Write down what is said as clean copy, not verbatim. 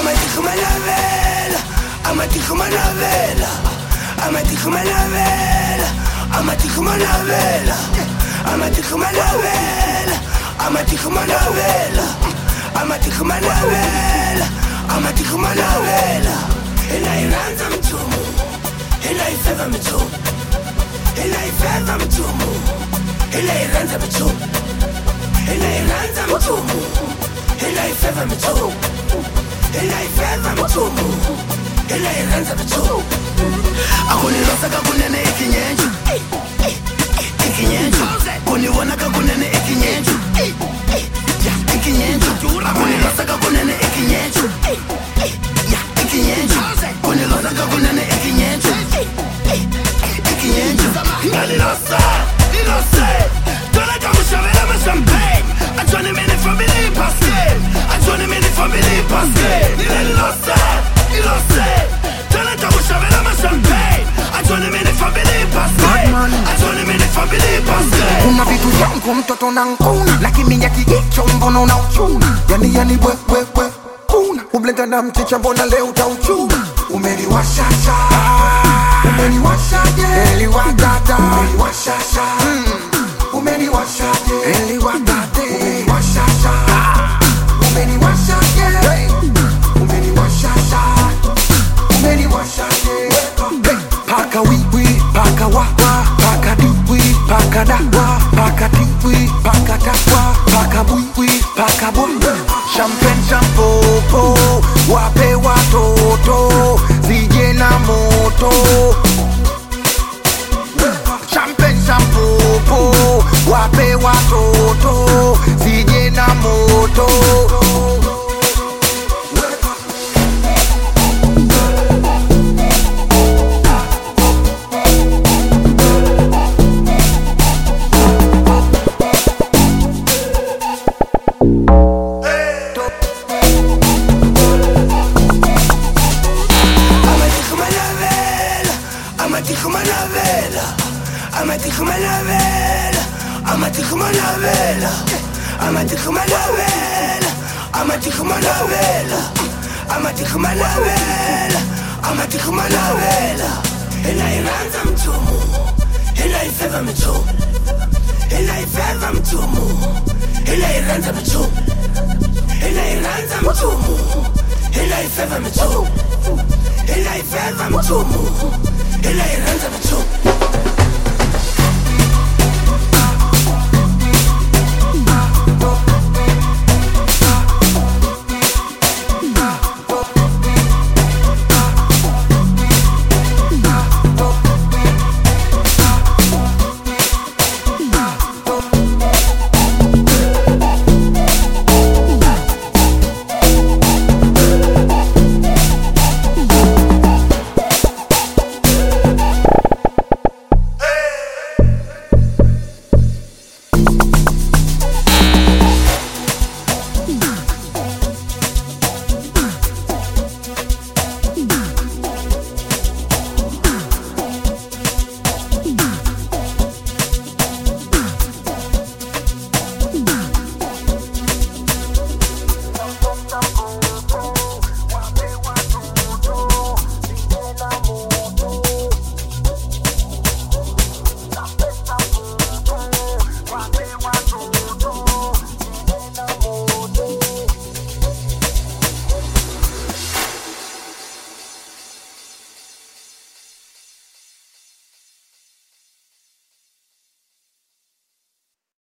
Amatiku Manavela, Amatiku Manavela, Amatiku Manavela, Amatiku Manavela, Amatiku Manavela, Amatiku Manavela, Amatiku Manavela, Amatiku Manavela. Ela iranza mtumu, ela ifeva mtumu, ela ifeva mtumu, ela iranza mtumu, ela iranza mtumu, ela ifeva mtumu, ela ifeva mtumu, ela iranza mtumu. Akunilosa kakunene ikinyenju, ikinyenju, kuniwona kakunene ikinyenju, ikinyenju, akunilosa kakunene ikinyenju, ikinyenju, kunilosa kakunene ikinyenju, ikinyenju. Ngalilose, ilose, tola kamushavela ma champagne. Ajone mene family paske, ajone mene family paske. Ngalilose, ilose, tola kamushavela ma champagne. Ajone mene family paske, ajone mene family paske. Kuna vitu yangu mtoto na nkuna, lakini ya kijicho mbono unauchuna. Yani we kuna ublenda na mchicha mbona leo utauchuna. Umeniwashasha, umeniwashaje, eliwagata, umeniwashasha, umeniwashaje, eliwagata, umeniwashasha, umeniwashaje, umeniwashasha, umeniwashaje. Paka wiwi, paka wawa, paka diwi, paka dawa, paka tiwi, paka dawa, paka wiwi, paka bunda. Champagne champopo, wape watoto, zije na moto. Champagne champopo, wape watoto, zije na moto. Amatiku Manavela, Amatiku Manavela, Amatiku Manavela, Amatiku Manavela, Amatiku Manavela, Amatiku Manavela, Amatiku Manavela. Ela iranza mtumu, ela ifeva mtumu, ela ifeva mtumu, ela iranza mtumu, ela iranza mtumu, ela ifeva mtumu, ela ifeva mtumu, ela iranza mtumu.